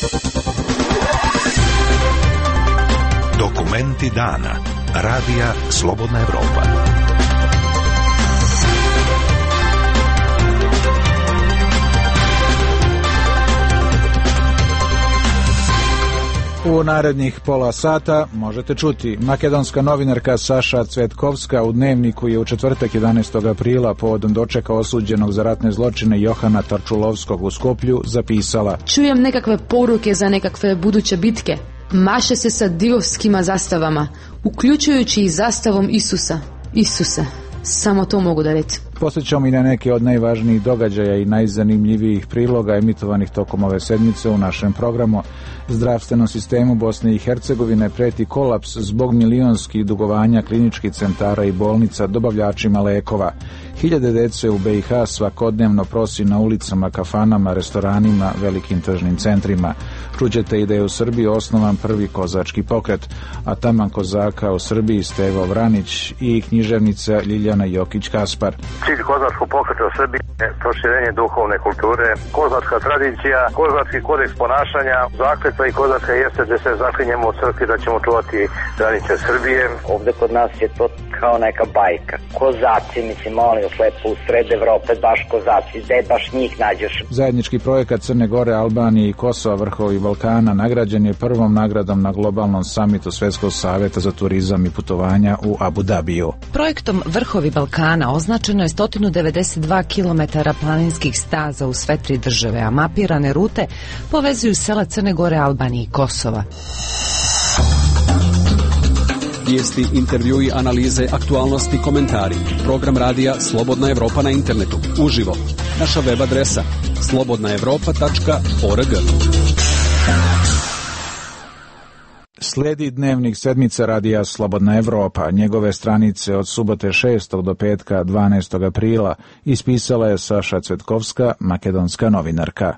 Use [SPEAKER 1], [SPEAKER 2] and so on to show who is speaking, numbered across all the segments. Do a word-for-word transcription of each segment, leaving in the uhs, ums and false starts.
[SPEAKER 1] Dokumenti dana. Radija Slobodna Evropa.
[SPEAKER 2] U narednih pola sata možete čuti: makedonska novinarka Saša Cvetkovska u Dnevniku je u četvrtak jedanaestog aprila povodom dočeka osuđenog za ratne zločine Johana Tarčulovskog u Skoplju zapisala:
[SPEAKER 3] čujem nekakve poruke za nekakve buduće bitke. Maše se sa divovskima zastavama, uključujući i zastavom Isusa. Isuse, samo to mogu da reći.
[SPEAKER 2] Posjećamo i na neke od najvažnijih događaja i najzanimljivijih priloga emitovanih tokom ove sedmice u našem programu. Zdravstvenom sistemu Bosne i Hercegovine preti kolaps zbog milionskih dugovanja kliničkih centara i bolnica dobavljačima lekova. Hiljade dece u be i ha svakodnevno prosi na ulicama, kafanama, restoranima, velikim tržnim centrima. Čućete i da je u Srbiji osnovan prvi kozački pokret, a taman kozaka u Srbiji Stevo Vranić i književnica Ljiljana Jokić-Kaspar.
[SPEAKER 4] Cilj kozačkog pokreta u Srbiji je proširenje duhovne kulture, kozačka tradicija, kozački kodeks ponašanja, zakletva i kozačka jeste da se zaklinjemo u crkvi da ćemo čuvati granice Srbije.
[SPEAKER 5] Ovde kod nas je to kao neka bajka. Kozaci, mislim, molim vas lepo, u sred Evrope baš kozaci, gde baš njih nađeš. Zajednički
[SPEAKER 2] projekat Crne Gore, Albanije i Kosova, vrhovi Balkana nagrađen je prvom nagradom na globalnom samitu Svetskog saveta za turizam i putovanja u Abu Dabiju.
[SPEAKER 6] Projektom Vrhovi Balkana označeno je sto devedeset dva kilometara planinskih staza u sve tri države, a mapirane rute povezuju sela Crne Gore, Albanije i Kosova.
[SPEAKER 7] Vijesti, intervjui, analize, aktualnosti, komentari. Program radija Slobodna Evropa na internetu. Uživo. Naša web adresa slobodna evropa tačka org.
[SPEAKER 2] Slijedi Dnevnik sedmice radija Slobodna Evropa. Njegove stranice od subote šestog do petka dvanaestog aprila ispisala je Saša Cvetkovska, makedonska novinarka.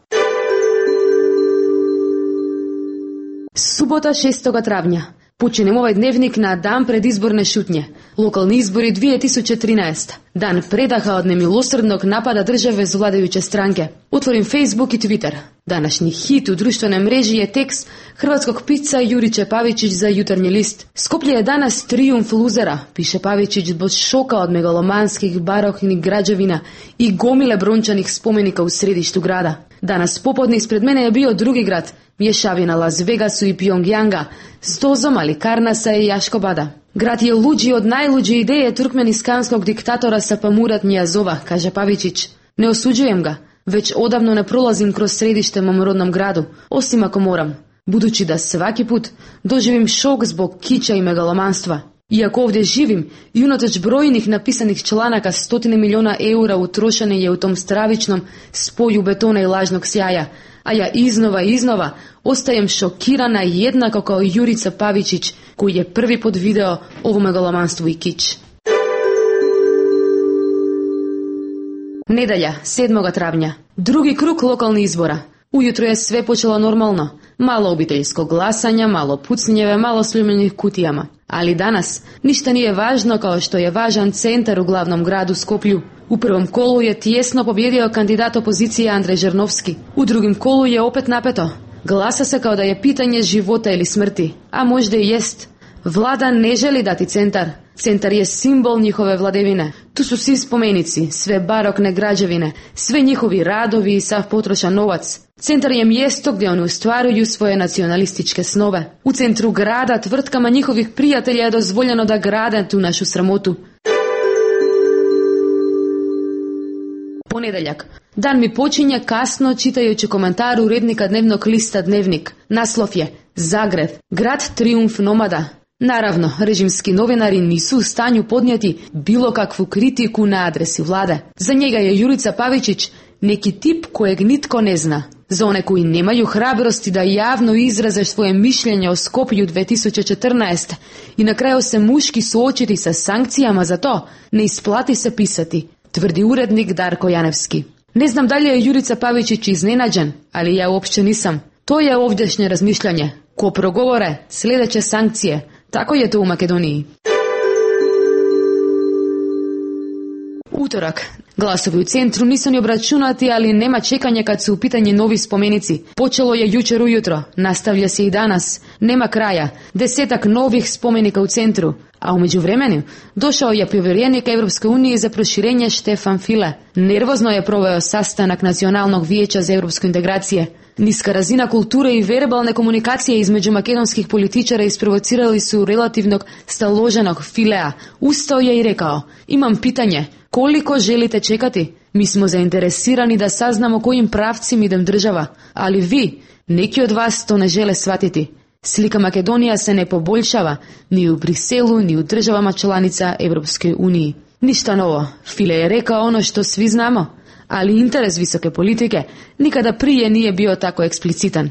[SPEAKER 3] Subota šestog travnja. Počinemo ovaj dnevnik na dan predizborne šutnje. Lokalni izbori dvije tisuće trinaeste. Dan predaha od nemilosrdnog napada države z vladajuće stranke. Otvorim Facebook i Twitter. Današnji hit u društvenoj mreži je tekst hrvatskog pisca Juriće Pavičić za Jutarnji list. Skoplje je danas trijumf luzera, piše Pavičić zbog šoka od megalomanskih baroknih građevina i gomile brončanih spomenika u središtu grada. Danas popodne ispred mene je bio drugi grad, mješavina Las Vegasu i Pyongyanga, s dozom Alikarnasa i Jaškobada. Grad je luđi od najluđe ideje turkmeniskanskog diktatora Sapamurat Nijazova, kaže Pavičić. Ne osuđujem ga, već odavno ne prolazim kroz središte mom rodnom gradu, osim ako moram, budući da svaki put doživim šok zbog kića i megalomanstva. Iako ovdje živim i unatoč brojnih napisanih članaka, stotine milijuna eura utrošene je u tom stravičnom spoju betona i lažnog sjaja, a ja iznova i iznova ostajem šokirana jednako kao Jurica Pavičić, koji je prvi put video ovo megalomanstvo i kić. Nedjelja, sedmog travnja. Drugi krug lokalnih izbora. Ujutro je sve počelo normalno. Malo obiteljskog glasanja, malo pucnjeve, malo sljubljenih kutijama. Ali danas ništa nije važno kao što je važan centar u glavnom gradu Skoplju. U prvom kolu je tjesno pobjedio kandidat opozicije Andrej Žernovski. U drugim kolu je opet napeto. Glasa se kao da je pitanje života ili smrti. A možda i jest. Vlada ne želi dati centar. Centar je simbol njihove vladevine. Tu su svi spomenici, sve barokne građevine, sve njihovi radovi i sav potrošan novac. Centar je mjesto gdje oni ostvaruju svoje nacionalističke snove. U centru grada tvrtkama njihovih prijatelja je dozvoljeno da grade tu našu sramotu. Ponedjeljak. Dan mi počinje kasno čitajući komentar urednika dnevnog lista Dnevnik. Naslov je Zagreb, grad trijumf nomada. Naravno, režimski novinari nisu u stanju podnijeti bilo kakvu kritiku na adresi vlade. Za njega je Jurica Pavičić neki tip kojeg nitko ne zna. Za one koji nemaju hrabrosti da javno izraze svoje mišljenje o Skoplju dvije tisuće četrnaeste i na kraju se muški suočiti sa sankcijama za to, ne isplati se pisati, tvrdi urednik Darko Janevski. Ne znam da li je Jurica Pavičić iznenađen, ali ja uopće nisam. To je ovdješnje razmišljanje. Ko progovore, sljedeće sankcije. Tako je to u Makedoniji. Utorak. Glasovi u centru nisu ni obračunati, ali nema čekanja kad su u pitanju novi spomenici. Počelo je jučer ujutro, nastavlja se i danas. Nema kraja, desetak novih spomenika u centru. A u međuvremenu došao je povjerenik Europske unije za proširenje Štefan File. Nervozno je proveo sastanak Nacionalnog vijeća za europsku integracije. Niska razina kulture i verbalne komunikacije između makedonskih političara isprovocirali su relativnog staloženog Filea. Ustao je i rekao: imam pitanje, koliko želite čekati? Mi smo zainteresirani da saznamo kojim pravcim idem država, ali vi, neki od vas to ne žele shvatiti. Slika Makedonija se ne poboljšava ni u Briselu, ni u državama članica Europske unije. Ništa novo, File je rekao ono što svi znamo, ali interes visoke politike nikada prije nije bio tako eksplicitan.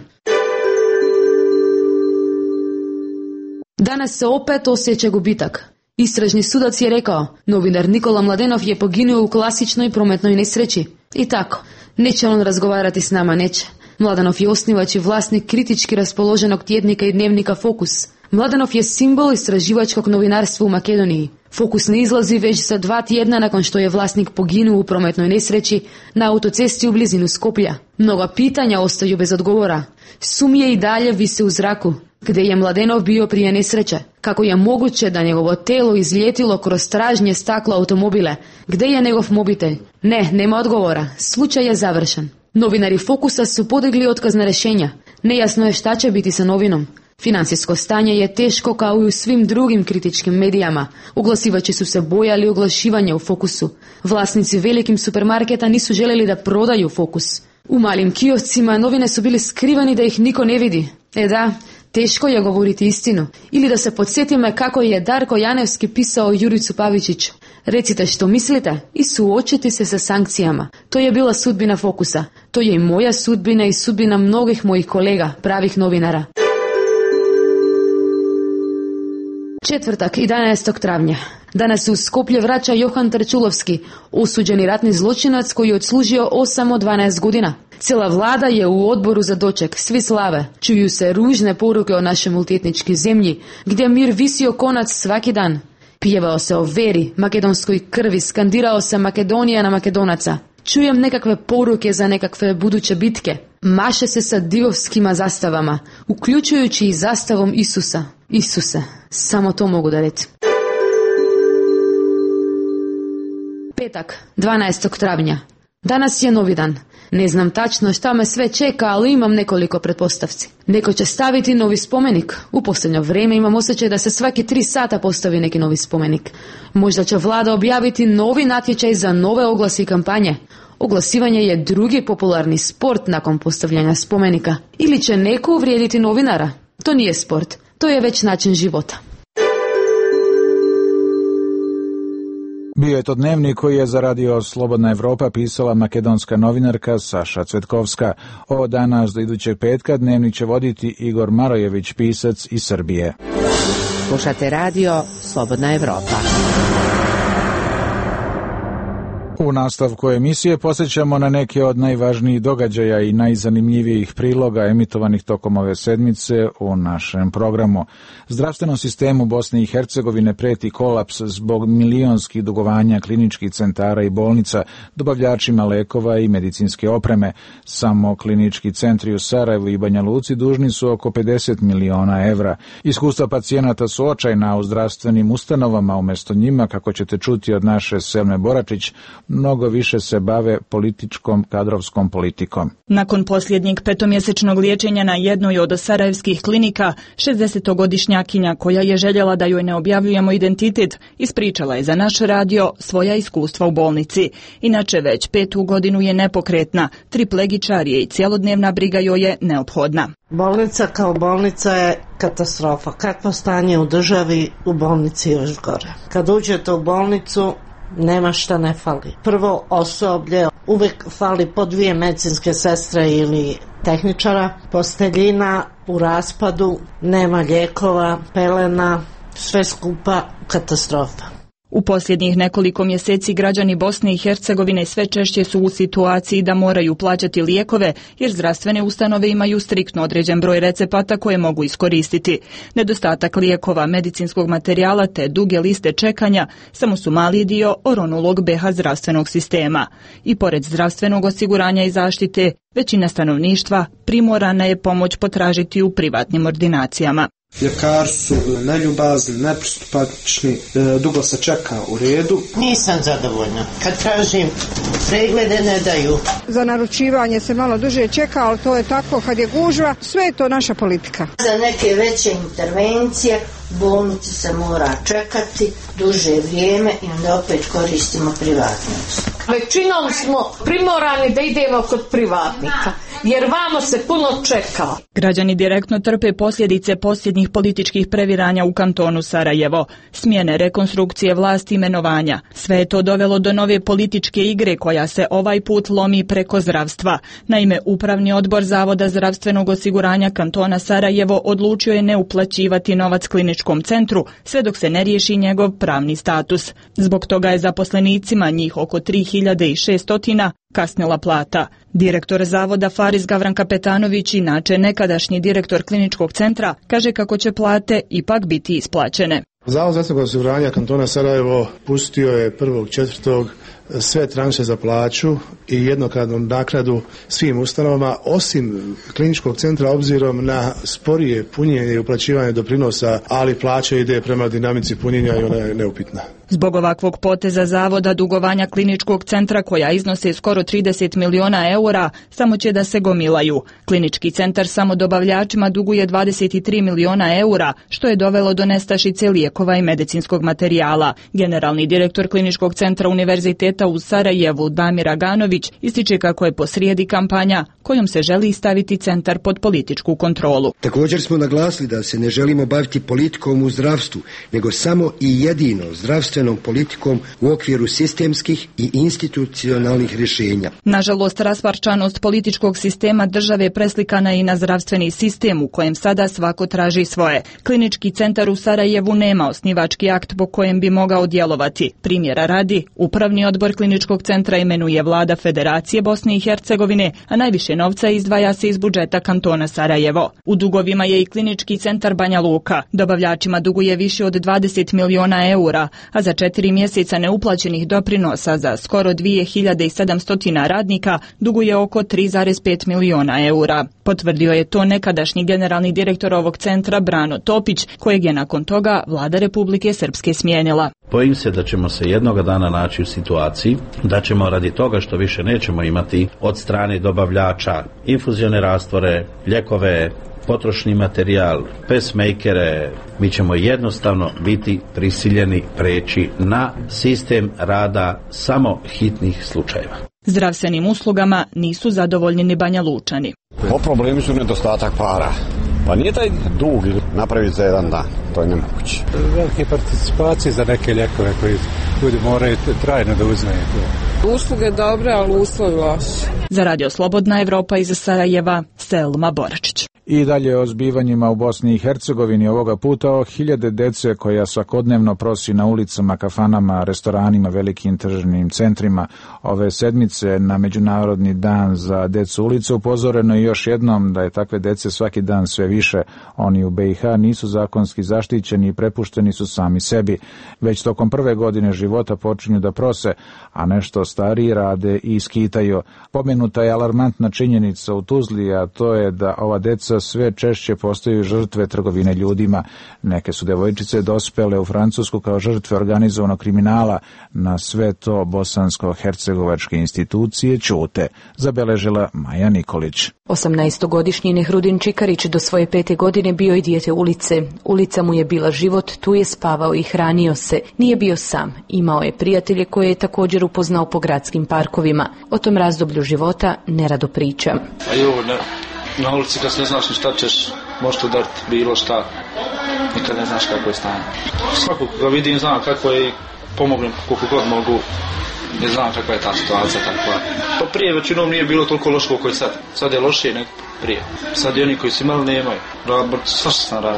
[SPEAKER 3] Danas se opet osjeća gubitak. Istražni sudac je rekao, novinar Nikola Mladenov je poginuo u klasičnoj prometnoj nesreći. I tako, neće on razgovarati s nama, neće. Mladenov je osnivač i vlasnik kritički raspoloženog tjednika i dnevnika Fokus. Mladenov je simbol istraživačkog novinarstva u Makedoniji. Fokus ne izlazi već za dva tjedna nakon što je vlasnik poginuo u prometnoj nesreći na autocesti u blizinu Skoplja. Mnoga pitanja ostaju bez odgovora. Sumnje i dalje vise u zraku. Gdje je Mladenov bio prije nesreće? Kako je moguće da njegovo telo izljetilo kroz tražnje stakla automobile? Gdje je njegov mobitel? Ne, nema odgovora. Slučaj je završen. Novinari Fokusa su podigli otkazna rješenja. Nejasno je šta će biti sa novinom. Financijsko stanje je teško kao i u svim drugim kritičkim medijama. Oglasivači su se bojali oglašivanja u Fokusu. Vlasnici velikim supermarketa nisu željeli da prodaju Fokus. U malim kioscima novine su bili skrivani da ih niko ne vidi. E da, teško je govoriti istinu. Ili da se podsjetime kako je Darko Janevski pisao Juricu Pavičiću. Recite što mislite i suočite se sa sankcijama. To je bila sudbina Fokusa. To je i moja sudbina i sudbina mnogih mojih kolega, pravih novinara. Četvrtak, jedanaestog travnja. Danas se u Skoplje vraća Johan Trčulovski, osuđeni ratni zločinac koji je odslužio osam od dvanaest godina. Cijela vlada je u odboru za doček, svi slave. Čuju se ružne poruke o našoj multietničkoj zemlji, gdje mir visio konac svaki dan. Pjevao se o veri, makedonskoj krvi, skandirao se Makedonija na Makedonaca. Čujem nekakve poruke za nekakve buduće bitke. Maše se sa divovskima zastavama, uključujući i zastavom Isusa. Isuse, samo to mogu da reći. Petak, dvanaestog travnja. Danas je novi dan. Ne znam tačno šta me sve čeka, ali imam nekoliko pretpostavci. Neko će staviti novi spomenik. U posljednje vrijeme imam osjećaj da se svaki tri sata postavi neki novi spomenik. Možda će vlada objaviti novi natječaj za nove oglasi i kampanje. Oglasivanje je drugi popularni sport nakon postavljanja spomenika. Ili će neko uvrijediti novinara. To nije sport, to je već način života.
[SPEAKER 2] Bio je to dnevnik koji je za radio Slobodna Evropa pisala makedonska novinarka Saša Cvetkovska. Od danas do idućeg petka dnevnik će voditi Igor Marojević, pisac iz Srbije.
[SPEAKER 6] Slušate radio Slobodna Evropa.
[SPEAKER 2] U nastavku emisije posjećamo na neke od najvažnijih događaja i najzanimljivijih priloga emitovanih tokom ove sedmice u našem programu. Zdravstvenom sistemu Bosne i Hercegovine preti kolaps zbog milionskih dugovanja kliničkih centara i bolnica, dobavljačima lekova i medicinske opreme. Samo klinički centri u Sarajevu i Banja Luci dužni su oko pedeset miliona evra. Iskustva pacijenata su očajna u zdravstvenim ustanovama, umjesto njima, kako ćete čuti od naše Selme Boračić, mnogo više se bave političkom kadrovskom politikom.
[SPEAKER 8] Nakon posljednjeg petomjesečnog liječenja na jednoj od sarajevskih klinika, šezdesetogodišnjakinja koja je željela da joj ne objavljujemo identitet, ispričala je za naš radio svoja iskustva u bolnici. Inače već petu godinu je nepokretna, triplegičar je i cjelodnevna briga joj je neophodna.
[SPEAKER 9] Bolnica kao bolnica je katastrofa. Kakvo stanje u državi, u bolnici još gore. Kad uđete u bolnicu, nema šta ne fali. Prvo osoblje, uvijek fali po dvije medicinske sestre ili tehničara, posteljina u raspadu, nema lijekova, pelena, sve skupa katastrofa.
[SPEAKER 8] U posljednjih nekoliko mjeseci građani Bosne i Hercegovine sve češće su u situaciji da moraju plaćati lijekove jer zdravstvene ustanove imaju striktno određen broj recepata koje mogu iskoristiti. Nedostatak lijekova, medicinskog materijala te duge liste čekanja samo su mali dio oronulog B H zdravstvenog sistema. I pored zdravstvenog osiguranja i zaštite, većina stanovništva primorana je pomoć potražiti u privatnim ordinacijama.
[SPEAKER 10] Ljekari su neljubazni, nepristupačni, dugo se čeka u redu.
[SPEAKER 9] Nisam zadovoljna. Kad tražim preglede ne daju.
[SPEAKER 11] Za naručivanje se malo duže čeka, ali to je tako kad je gužva, sve je to naša politika.
[SPEAKER 9] Za neke veće intervencije u bolnici se mora čekati duže vrijeme i onda opet koristimo privatnost.
[SPEAKER 12] Većinom smo primorani da idemo kod privatnika, jer vamo se puno čeka.
[SPEAKER 8] Građani direktno trpe posljedice posljednjih političkih previranja u kantonu Sarajevo, smjene, rekonstrukcije vlasti, imenovanja. Sve je to dovelo do nove političke igre koja se ovaj put lomi preko zdravstva. Naime, Upravni odbor Zavoda zdravstvenog osiguranja kantona Sarajevo odlučio je ne uplaćivati novac kliničkom centru sve dok se ne riješi njegov pravni status. Zbog toga je zaposlenicima, njih oko tri hiljade šesto, kasnila plata. Direktor Zavoda Faris Gavran Kapetanović, inače nekadašnji direktor kliničkog centra, kaže kako će plate ipak biti isplaćene.
[SPEAKER 10] Zavod zdravstvenog osiguranja kantona Sarajevo pustio je prvog četvrtog sve tranše za plaću i jednokratnu naknadu svim ustanovama, osim kliničkog centra obzirom na sporije punjenje i uplaćivanje doprinosa, ali plaća ide prema dinamici punjenja i ona je neupitna.
[SPEAKER 8] Zbog ovakvog poteza zavoda dugovanja kliničkog centra koja iznose skoro trideset miliona eura samo će da se gomilaju. Klinički centar samo dobavljačima duguje dvadeset tri miliona eura, što je dovelo do nestašice lijekova i medicinskog materijala. Generalni direktor kliničkog centra Univerziteta u Sarajevu Damir Aganović ističe kako je posrijedi kampanja kojom se želi staviti centar pod političku kontrolu.
[SPEAKER 13] Također smo naglasili da se ne želimo baviti politikom u zdravstvu, nego samo i jedino zdravstvenom politikom u okviru sistemskih i institucionalnih rješenja.
[SPEAKER 8] Nažalost, rasparčanost političkog sistema države preslikana je i na zdravstveni sistem u kojem sada svako traži svoje. Klinički centar u Sarajevu nema osnivački akt po kojem bi mogao djelovati. Primjera radi, Upravni odbor kliničkog centra imenuje vlada Federacije Bosne i Hercegovine, a najviše novca izdvaja se iz budžeta kantona Sarajevo. U dugovima je i klinički centar Banja Luka. Dobavljačima duguje više od dvadeset miliona eura, a za četiri mjeseca neuplaćenih doprinosa za skoro dvije hiljade sedamsto radnika duguje oko tri zarez pet miliona eura. Potvrdio je to nekadašnji generalni direktor ovog centra Brano Topić, kojeg je nakon toga vlada Republike Srpske smijenila.
[SPEAKER 14] Bojim se da ćemo se jednoga dana naći u situaciji da ćemo radi toga što više nećemo imati od strane dobavljača infuzione rastvore, ljekove, potrošni materijal, pacemakere, mi ćemo jednostavno biti prisiljeni preći na sistem rada samo hitnih slučajeva.
[SPEAKER 8] Zdravstvenim uslugama nisu zadovoljni ni Banja Lučani.
[SPEAKER 15] O problemi su nedostatak para. Pa nije taj dug napraviti za jedan dan, to je nemoguće.
[SPEAKER 2] Velike participacije za neke lijekove koji ljudi moraju trajno da uzmeju.
[SPEAKER 16] Usluge dobre, ali uslovi loši.
[SPEAKER 8] Za Radio Slobodna Evropa iz Sarajeva, Selma Boračić.
[SPEAKER 2] I dalje o zbivanjima u Bosni i Hercegovini, ovoga puta o hiljade dece koja svakodnevno prosi na ulicama, kafanama, restoranima, velikim tržnim centrima. Ove sedmice na Međunarodni dan za decu ulice upozoreno je još jednom da je takve dece svaki dan sve više. Oni u B i H nisu zakonski zaštićeni i prepušteni su sami sebi. Već tokom prve godine života počinju da prose, a nešto stariji rade i skitaju. Pomenuta je alarmantna činjenica u Tuzli, a to je da ova deca sve češće postaju žrtve trgovine ljudima. Neke su devojčice dospele u Francusku kao žrtve organizovanog kriminala. Na sve to bosansko-hercegovačke institucije ćute, zabeležila Maja Nikolić.
[SPEAKER 17] osamnaestogodišnji Nehrudin Čikarić do svoje pete godine bio je dijete ulice. Ulica mu je bila život, tu je spavao i hranio se. Nije bio sam, imao je prijatelje koje je također upoznao po gradskim parkovima. O tom razdoblju života nerado priča.
[SPEAKER 18] A jo, ne. Na ulici kad ne znaš ni šta ćeš, možeš udariti bilo šta, nikad ne znaš kako je stanje. Svakog ga vidim, znam kako je i pomognem koliko god mogu, ne znam kakva je ta situacija takva. Pa prije većinom nije bilo toliko loše koliko je sad. Sad je lošije nego prije. Sad i oni koji su imali nemaju. Svašta sam radio.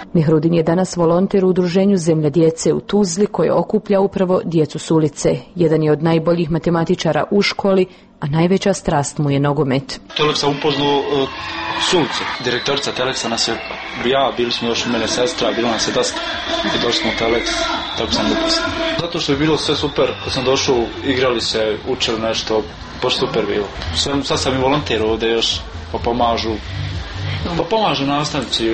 [SPEAKER 17] Nehrudin je danas volonter u udruženju Zemlja djece u Tuzli koje okuplja upravo djecu s ulice. Jedan je od najboljih matematičara u školi, a najveća strast mu je nogomet.
[SPEAKER 18] Telek sam upoznao uh, s ulice. Direktorica Teleksa nas je, ja, bili smo još mene sestra, bilo nas je dosta i došli smo u Teleks, tako sam upoznao. Zato što je bilo sve super, kad sam došao, igrali se, učili nešto, baš super bilo. Sve, sad sam i volonter ovdje još, pa pomažu, pa pomažu nastavnici,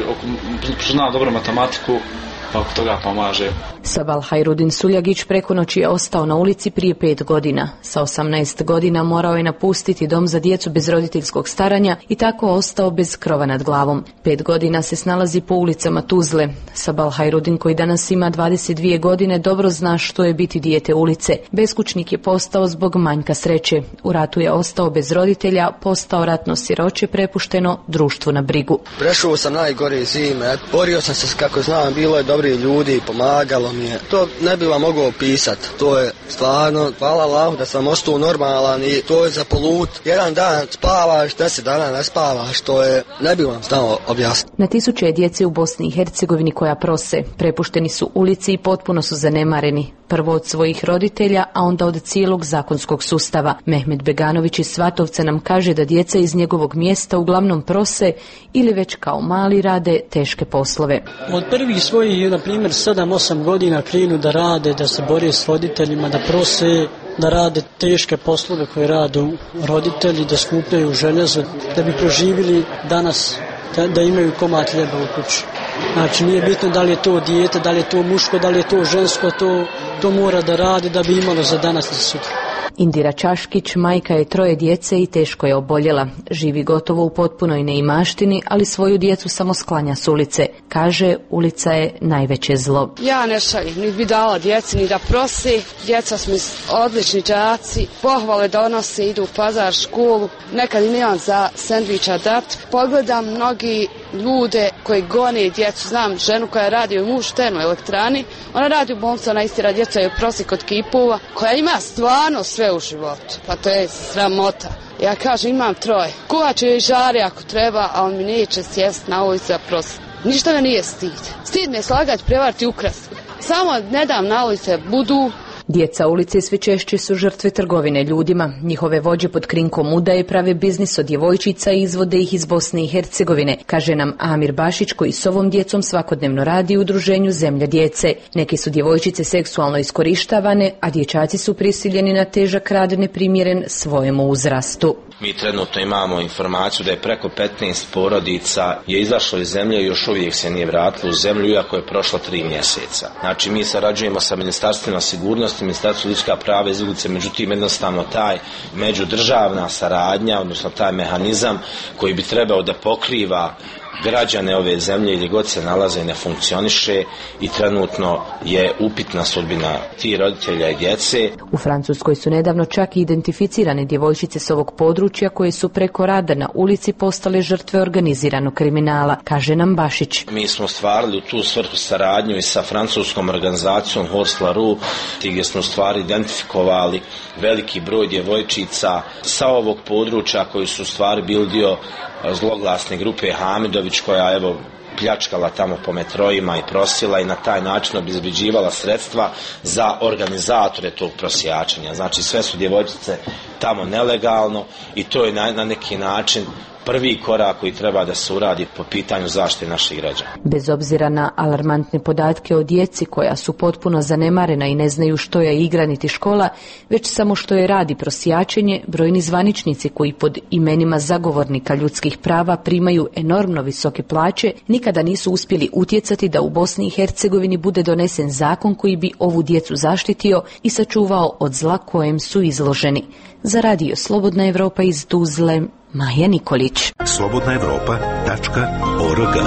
[SPEAKER 18] zna dobro matematiku, pa oko toga pomaže.
[SPEAKER 17] Sabal Hajrudin Suljagić preko noći je ostao na ulici prije pet godina. Sa osamnaest godina morao je napustiti dom za djecu bez roditeljskog staranja i tako ostao bez krova nad glavom. Pet godina se snalazi po ulicama Tuzle. Sabal Hajrudin, koji danas ima dvadeset dvije godine, dobro zna što je biti dijete ulice. Beskućnik je postao zbog manjka sreće. U ratu je ostao bez roditelja, postao ratno siroče, prepušteno društvu na brigu.
[SPEAKER 19] Prešao sam najgore zime, borio sam se kako znam, bilo je dobri ljudi, pomagalo mi je. To ne bi vam mogao opisati. To je stvarno, hvala Allahu da sam ostao normalan i to je za polut. Jedan dan spavaš, deset dana ne spavaš, to je, ne bi vam znao objasniti.
[SPEAKER 17] Na tisuće je djece u Bosni i Hercegovini koja prose, prepušteni su ulici i potpuno su zanemareni. Prvo od svojih roditelja, a onda od cijelog zakonskog sustava. Mehmet Beganović iz Svatovca nam kaže da djeca iz njegovog mjesta uglavnom prose ili već kao mali rade teške poslove.
[SPEAKER 20] Od prvih svojih, na primjer, sedam osam godina krenu da rade, da se bore s roditeljima, da prose, da rade teške poslove koje rade roditelji, da skupljaju željezo, da bi proživjeli danas, da, da imaju komad hljeba u kući. Znači nije bitno da li je to dijete, da li je to muško, da li je to žensko, to, to mora da radi da bi imalo za danas i za sutra.
[SPEAKER 17] Indira Čaškić, majka je troje djece i teško je oboljela. Živi gotovo u potpunoj neimaštini, ali svoju djecu samo sklanja s ulice. Kaže, ulica je najveće zlo.
[SPEAKER 21] Ja ne šaljem, ni bi dala djeci, ni da prosi. Djeca smo odlični đaci, pohvale donose, idu u pazar, školu. Nekad i nemam za sendviča dat. Pogledam mnogi ljude koji gone djecu. Znam ženu koja radi u muž u elektrani. Ona radi u bolnicu, ona istira djeca i prosi kod kipova, koja ima stvarno sve u životu. Pa to je sramota. Ja kažem, imam troje. Kuvače joj žare ako treba, a on mi neće sjest na ulici za prositi. Ništa me nije stid. Stid me slagati, prevariti, ukrasti. Samo ne dam na ulice budu.
[SPEAKER 17] Djeca ulice sve češće su žrtve trgovine ljudima. Njihove vođe pod krinkom udaje prave biznis od djevojčica i izvode ih iz Bosne i Hercegovine, kaže nam Amir Bašić, koji s ovom djecom svakodnevno radi u udruženju Zemlja djece. Neke su djevojčice seksualno iskorištavane, a dječaci su prisiljeni na težak rad neprimjeren svojemu uzrastu.
[SPEAKER 22] Mi trenutno imamo informaciju da je preko petnaest porodica je izašlo iz zemlje i još uvijek se nije vratilo u zemlju, iako je prošlo tri mjeseca. Znači mi sarađujemo sa Ministarstvima sigurnosti, Ministarstvo ljudska prava i izbjeglice, međutim jednostavno taj međudržavna saradnja, odnosno taj mehanizam koji bi trebao da pokriva građane ove zemlje gdje god se nalaze ne funkcioniše i trenutno je upitna sudbina tih roditelja i djece.
[SPEAKER 17] U Francuskoj su nedavno čak i identificirane djevojčice s ovog područja koje su preko rada na ulici postale žrtve organiziranog kriminala, kaže nam Bašić.
[SPEAKER 22] Mi smo stvarili u tu svrhu saradnju i sa francuskom organizacijom Horse La Rue, gdje smo stvari identifikovali veliki broj djevojčica sa ovog područja koji su stvari bili dio zloglasne grupe Hamidović, koja evo pljačkala tamo po metrojima i prosila i na taj način obezbeđivala sredstva za organizatore tog prosjačenja. Znači sve su djevojčice tamo nelegalno i to je na, na neki način prvi korak koji treba da se uradi po pitanju zaštite naših građana.
[SPEAKER 17] Bez obzira na alarmantne podatke o djeci koja su potpuno zanemarena i ne znaju što je igra niti škola, već samo što je radi prosjačenje, brojni zvaničnici koji pod imenima zagovornika ljudskih prava primaju enormno visoke plaće, nikada nisu uspjeli utjecati da u Bosni i Hercegovini bude donesen zakon koji bi ovu djecu zaštitio i sačuvao od zla kojem su izloženi. Za radio Slobodna Evropa iz Tuzle, Maja Nikolić.
[SPEAKER 1] slobodna evropa tačka org.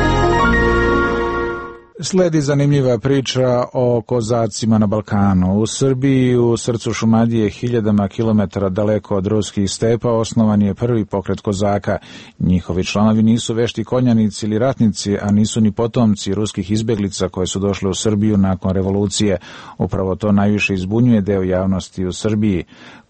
[SPEAKER 2] Sledi zanimljiva priča o kozacima na Balkanu. U Srbiji, u srcu Šumadije, hiljadama kilometara daleko od ruskih stepa, osnovan je prvi pokret kozaka. Njihovi članovi nisu vešti konjanici ili ratnici, a nisu ni potomci ruskih izbjeglica koje su došle u Srbiju nakon revolucije. Upravo to najviše izbunjuje deo javnosti u Srbiji.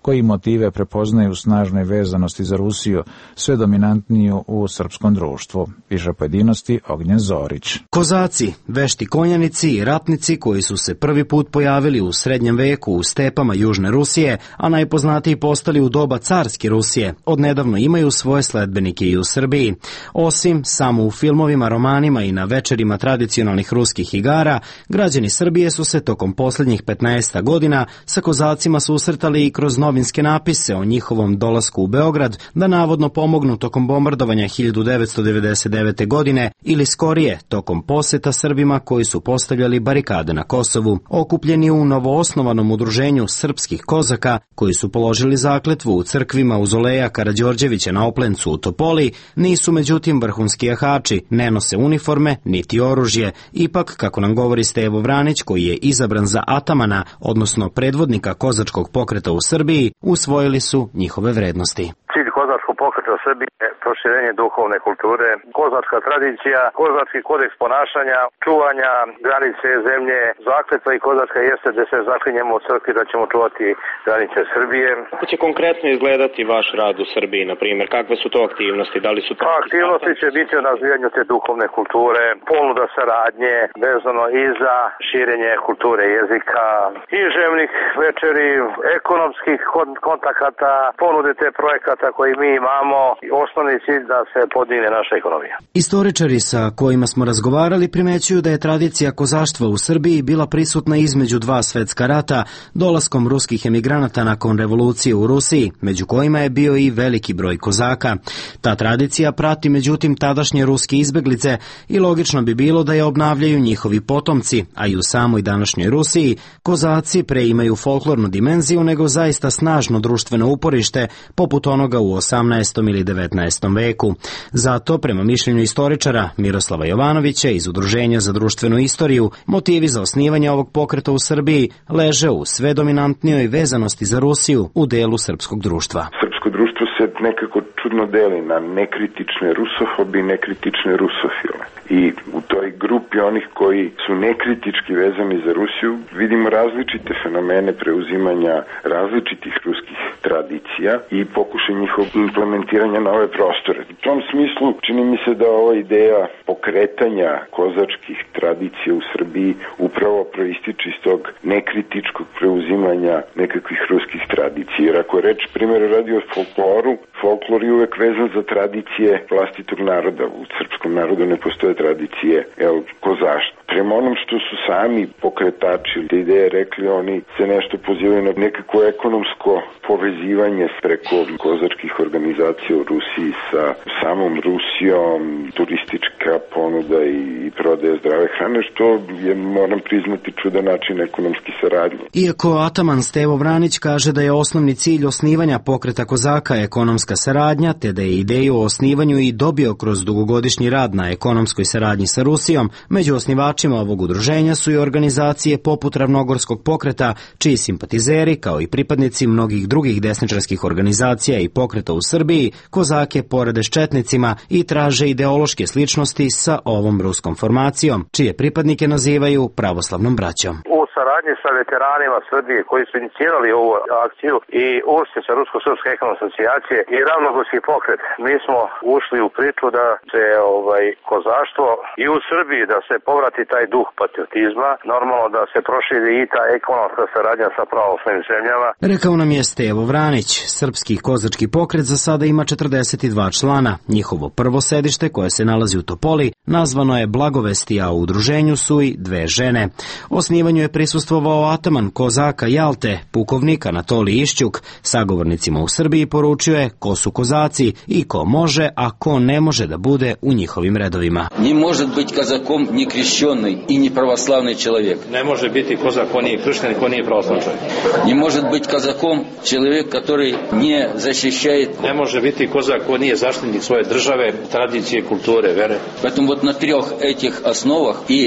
[SPEAKER 2] koji motive prepoznaju u snažnoj vezanosti za Rusiju, sve dominantniju u srpskom društvu. Više pojedinosti Ognjen Zorić.
[SPEAKER 4] Kozaci, vešti konjanici i ratnici koji su se prvi put pojavili u srednjem veku u stepama Južne Rusije, a najpoznatiji postali u doba carske Rusije, odnedavno imaju svoje sledbenike i u Srbiji. Osim samo u filmovima, romanima i na večerima tradicionalnih ruskih igara, građani Srbije su se tokom posljednjih petnaest godina sa kozacima susretali i kroz novinske napise o njihovom dolasku u Beograd da navodno pomognu tokom bombardovanja hiljadu devetsto devedeset devete. godine ili skorije tokom poseta Srbima koji su postavljali barikade na Kosovu. Okupljeni u novoosnovanom udruženju srpskih kozaka koji su položili zakletvu u crkvi Mauzoleja Karađorđevića na Oplencu u Topoli, nisu međutim vrhunski jahači, ne nose uniforme niti oružje. Ipak, kako nam govori Stevo Vranić, koji je izabran za atamana, odnosno predvodnika kozačkog pokreta u Srbiji, usvojili su njihove vrednosti.
[SPEAKER 5] Cilj kozačkog pokreta u Srbiji je proširenje duhovne kulture, kozačka tradicija, kozački kodeks ponašanja, čuvanja granice zemlje, zakletva i kozačka jeste da se zaklinjemo u crkvi da ćemo čuvati granice Srbije.
[SPEAKER 23] Kako će konkretno izgledati vaš rad u Srbiji, na primjer? Kakve su to aktivnosti? Da li su to...
[SPEAKER 5] Aktivnosti će biti o razvijanju te duhovne kulture, ponuda saradnje, vezano i za širenje kulture jezika, književnih večeri, ekonomskih kontakata, ponude te projekata koji mi imamo, osnovni cilj da se podigne naša ekonomija.
[SPEAKER 4] Istoričari sa kojima smo razgovarali primećuju da je tradicija kozaštva u Srbiji bila prisutna između dva svetska rata, dolaskom ruskih emigranata nakon revolucije u Rusiji, među kojima je bio i veliki broj kozaka. Ta tradicija prati međutim tadašnje ruske izbeglice i logično bi bilo da je obnavljaju njihovi potomci, a i u samoj današnjoj Rusiji kozaci pre imaju folklornu dimenziju nego zaista snažno društveno uporište, poput onoga u osamnaestom ili devetnaestom veku. Zato, prema mišljenju istoričara Miroslava Jovanovića iz Udruženja za društvenu istoriju, motivi za osnivanje ovog pokreta u Srbiji leže u sve dominantnijoj vezanosti za Rusiju u delu srpskog društva.
[SPEAKER 24] Srpsko društvo se nekako čudno deli na nekritične rusofobi i nekritične rusofile. I u toj grupi onih koji su nekritički vezani za Rusiju vidimo različite fenomene preuzimanja različitih ruskih tradicija i pokušaj njihov implementiranja na ove prostore. U tom smislu čini mi se da ova ideja pokretanja kozačkih tradicija u Srbiji upravo proističe iz tog nekritičkog preuzimanja nekakvih ruskih tradicija. Jer ako je reč primjer radi o folkloru, folklor je uvek vezan za tradicije vlastitog naroda. U srpskom narodu ne postoje tradicije el, kozaštva. Prema onom što su sami pokretači te ideje rekli, oni se nešto pozivaju na nekako ekonomsko povezivanje preko kozačkih organizacija u Rusiji sa samom Rusijom, turistička ponuda i prodaja zdrave hrane, što je, moram priznati, čudan način ekonomski saradnje.
[SPEAKER 4] Iako ataman Stevo Vranić kaže da je osnovni cilj osnivanja pokreta kozaka ekonomska saradnja, te da je ideju o osnivanju i dobio kroz dugogodišnji rad na ekonomskoj saradnji sa Rusijom, među osnivačima ovog udruženja su i organizacije poput Ravnogorskog pokreta, čiji simpatizeri, kao i pripadnici mnogih drugih desničarskih organizacija i pokreta u Srbiji, kozake porede s četnicima i traže ideološke sličnosti sa ovom ruskom formacijom, čije pripadnike nazivaju pravoslavnom braćom.
[SPEAKER 5] U saradnji sa veteranima Srbije koji su inicirali ovu akciju i ušli sa Rusko-Srpske ekonomske asocijacije i Ravnogorski pokret, mi smo ušli u priču da se ovaj kozaštvo i u Srbiji da se povrati taj duh patriotizma, normalno da se proširi i ta ekonomska saradnja sa pravoslavnim zemljama.
[SPEAKER 4] Rekao nam je Stevo Vranić. Srpski kozački pokret za sada ima četrdeset dva člana. Njihovo prvo sedište, koje se nalazi u Topoli, nazvano je Blagovesti, a u udruženju su i dve žene. Osnivanju je prisustvovao ataman kozaka Jalte, pukovnik Anatolij Išćuk. Sagovornicima u Srbiji poručio je ko su kozaci i ko može, a ko ne može da bude u njihovim redovima.
[SPEAKER 25] Ne može biti kazakom ni kršćeni i ni pravoslavni čovjek.
[SPEAKER 18] Ne može biti kozak ko nije kršćan i ko nije pravoslavni čovjek.
[SPEAKER 25] Ne može biti kazakom čovjek koji ne zaštićuje.
[SPEAKER 18] Ne može biti kozak ko nije zaštitnik svoje države, tradicije, kulture, vere.
[SPEAKER 25] Поэтому вот на трех этих основах и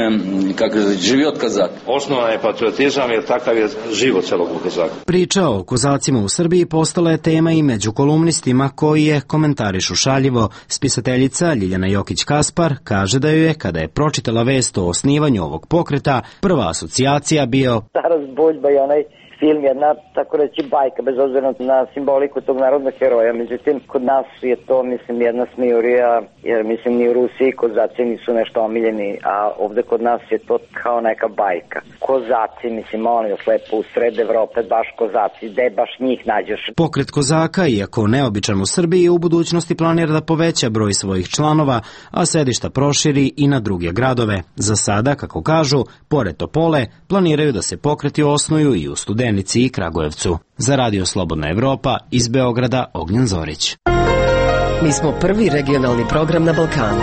[SPEAKER 25] э, как живет казак.
[SPEAKER 18] Osnova je patriotizam, jer takav je život celog kozaka.
[SPEAKER 4] Priča o kozacima u Srbiji postala je tema i među kolumnistima koji je komentarišu šaljivo. Spisateljica Ljiljana Jokić-Kaspar kaže da joj je, kada je pročitala vest o osnivanju ovog pokreta, prva asocijacija bio
[SPEAKER 26] Taras Boljba i onaj
[SPEAKER 3] film, jedna, tako reći, bajka, bez obzira na simboliku tog narodnog heroja. Međutim, kod nas je to, mislim, jedna smijurija, jer, mislim, ni u Rusiji kozaci nisu nešto omiljeni, a ovde kod nas je to kao neka bajka. Kozaci, mislim, molim vas lepo, u sred Evrope baš kozaci, gde baš njih nađeš.
[SPEAKER 4] Pokret kozaka, iako neobičan u Srbiji, u budućnosti planira da poveća broj svojih članova, a sedišta proširi i na druge gradove. Za sada, kako kažu, pored Topole, planiraju da se pokreti osnuju i u Studenici i Kragujevcu. Za Radio Slobodna Evropa, iz Beograda, Ognjen Zorić.
[SPEAKER 6] Mi smo prvi regionalni program na Balkanu.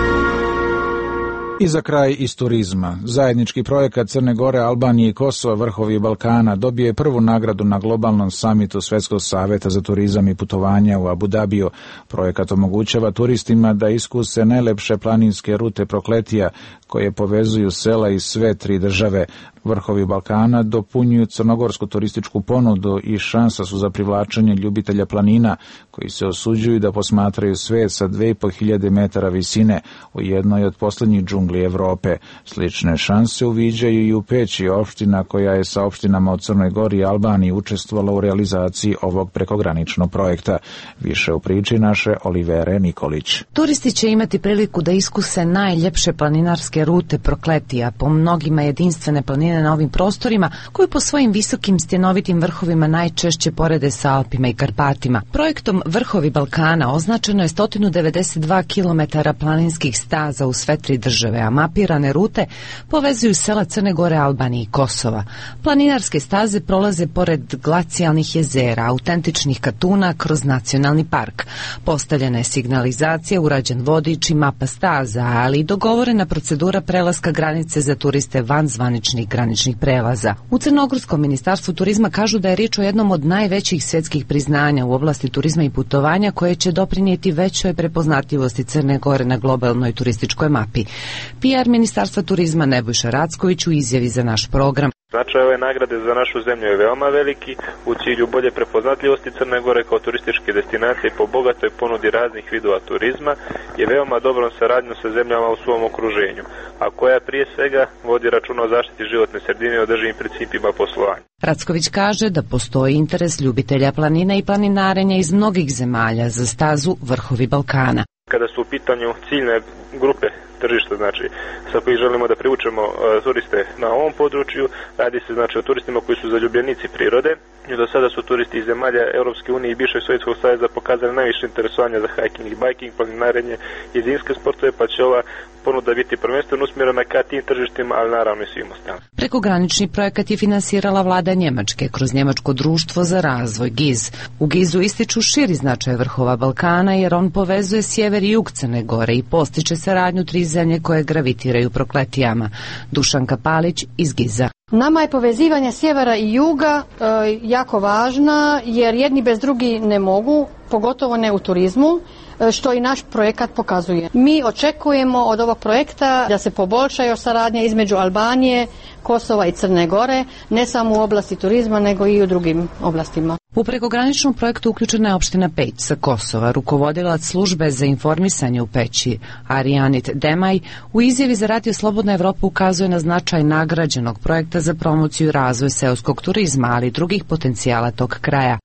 [SPEAKER 2] I za kraj iz turizma. Zajednički projekat Crne Gore, Albanije i Kosova, Vrhovi Balkana, dobije prvu nagradu na globalnom samitu Svetskog saveta za turizam i putovanja u Abu Dabiju. Projekat omogućava turistima da iskuse najlepše planinske rute Prokletija koje povezuju sela iz sve tri države. Vrhovi Balkana dopunjuju crnogorsku turističku ponudu i šansa su za privlačenje ljubitelja planina koji se osuđuju da posmatraju svet sa dve i po hiljade metara visine u jednoj od poslednjih džungli Evrope. Slične šanse uviđaju i u Peći, opština koja je sa opštinama od Crnoj Gori i Albaniji učestvovala u realizaciji ovog prekograničnog projekta. Više u priči naše Olivere Nikolić.
[SPEAKER 7] Turisti će imati priliku da iskuse najljepše planinarske rute Prokletija, po mnogima jedinstvene planine na ovim prostorima, koji po svojim visokim stjenovitim vrhovima najčešće porede sa Alpima i Karpatima. Projektom Vrhovi Balkana označeno je sto devedeset dva kilometara planinskih staza u sve tri države, a mapirane rute povezuju sela Crne Gore, Albanije i Kosova. Planinarske staze prolaze pored glacijalnih jezera, autentičnih katuna kroz nacionalni park. Postavljena je signalizacija, urađen vodič i mapa staza, ali i dogovorena procedura prelaska granice za turiste van zvaničnih graničnih prelaza. U Crnogorskom ministarstvu turizma kažu da je riječ o jednom od najvećih svjetskih priznanja u oblasti turizma i putovanja koje će doprinijeti većoj prepoznatljivosti Crne Gore na globalnoj turističkoj mapi. P R ministarstva turizma Nebojša Racković u izjavi za naš program.
[SPEAKER 23] Značaj ove nagrade za našu zemlju je veoma veliki u cilju bolje prepoznatljivosti Crne Gore kao turističke destinacije po bogatoj ponudi raznih vidova turizma je veoma dobrom saradnjom sa zemljama u svom okruženju, a koja prije svega vodi računa o zaštiti životne sredine i održivim principima poslovanja.
[SPEAKER 7] Racković kaže da postoji interes ljubitelja planina i planinarenja iz mnogih zemalja za stazu Vrhovi Balkana.
[SPEAKER 23] Kada su u pitanju ciljne grupe tržišta, znači sa kojih želimo da privučemo uh, turiste na ovom području, radi se znači o turistima koji su zaljubljenici prirode. I do sada su turisti iz zemalja Europske unije i bivšeg Sovjetskog saveza pokazali najviše interesovanja za hiking i biking, planinarenje i zimske sportove, pa će ova ponuda biti prvenstveno usmjerena ka tim tržištima, ali naravno i svim ostalim.
[SPEAKER 7] Prekogranični projekat je finansirala vlada Njemačke kroz Njemačko društvo za razvoj G I Z. U G I Z-u ističu širi značaj Vrhova Balkana jer on povezuje sjever i jug Crne Gore i postiče saradnju tri zemlje koje gravitiraju Prokletijama. Dušanka Palić iz G I Z-a.
[SPEAKER 9] Nama je povezivanje sjevera i juga e, jako važna jer jedni bez drugi ne mogu, pogotovo ne u turizmu, e, što i naš projekat pokazuje. Mi očekujemo od ovog projekta da se poboljša još saradnja između Albanije, Kosova i Crne Gore, ne samo u oblasti turizma nego i u drugim oblastima.
[SPEAKER 7] U prekograničnom projektu uključena je opština Peć sa Kosova. Rukovodilac službe za informisanje u Peći, Arijanit Demaj, u izjavi za Radio Slobodna Evropa ukazuje na značaj nagrađenog projekta za promociju i razvoj seoskog turizma, ali i drugih potencijala tog kraja.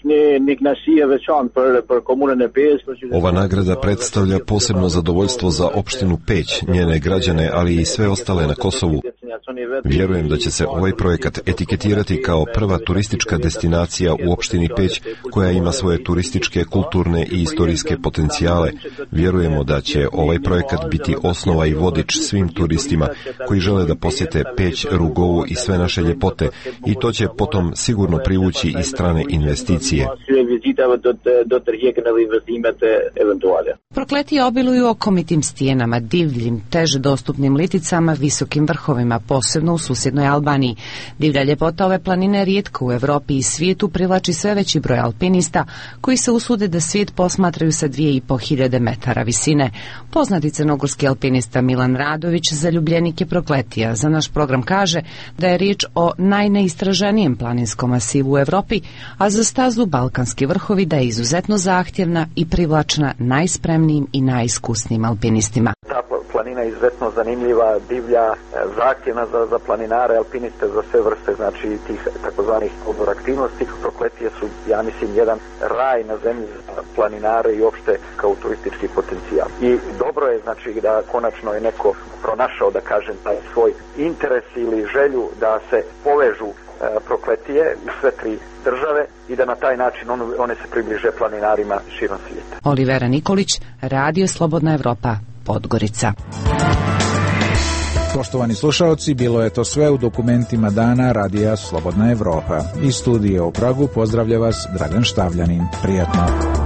[SPEAKER 11] Ova nagrada predstavlja posebno zadovoljstvo za opštinu Peć, njene građane, ali i sve ostale na Kosovu. Vjerujem da će se ovaj projekat etiketirati kao prva turistička destinacija u opštini Peć koja ima svoje turističke, kulturne i istorijske potencijale. Vjerujemo da će ovaj projekat biti osnova i vodič svim turistima koji žele da posjete Peć, Rugovu i sve naše ljepote i to će potom sigurno privući i strane investicije.
[SPEAKER 7] Prokletije obiluju okomitim stijenama, divljim, teže dostupnim liticama, visokim vrhovima, posebno u susjednoj Albaniji. Divlja ljepota ove planine rijetko u Evropi i svijetu privlači sve veći broj alpinista koji se usude da svijet posmatraju sa dvije i po hiljade metara visine. Poznati crnogorski alpinista Milan Radović, zaljubljenik je Prokletija. Za naš program kaže da je riječ o najneistraženijem planinskom masivu u Evropi, a za stazu Balkanski vrhovi da je izuzetno zahtjevna i privlačna najspremnijim i najiskusnijim alpinistima.
[SPEAKER 23] Ta
[SPEAKER 10] planina je izuzetno zanimljiva, divlja, zahtjevna za, za planinare, alpiniste, za sve vrste, znači tih takozvanih outdoor aktivnosti. Prokletije su, ja mislim, jedan raj na zemlji za planinare i uopšte kao turistički potencijal. I dobro je, znači, da konačno je neko pronašao, da kažem, taj svoj interes ili želju da se povežu Prokletije u sve tri države i da na taj način on, one se približe planinarima širom svijeta.
[SPEAKER 7] Olivera Nikolić, Radio Slobodna Evropa, Podgorica.
[SPEAKER 2] Poštovani slušaoci, bilo je to sve u dokumentima dana Radija Slobodna Evropa. Iz studija u Pragu pozdravlja vas Dragan Štavljanin. Prijatno.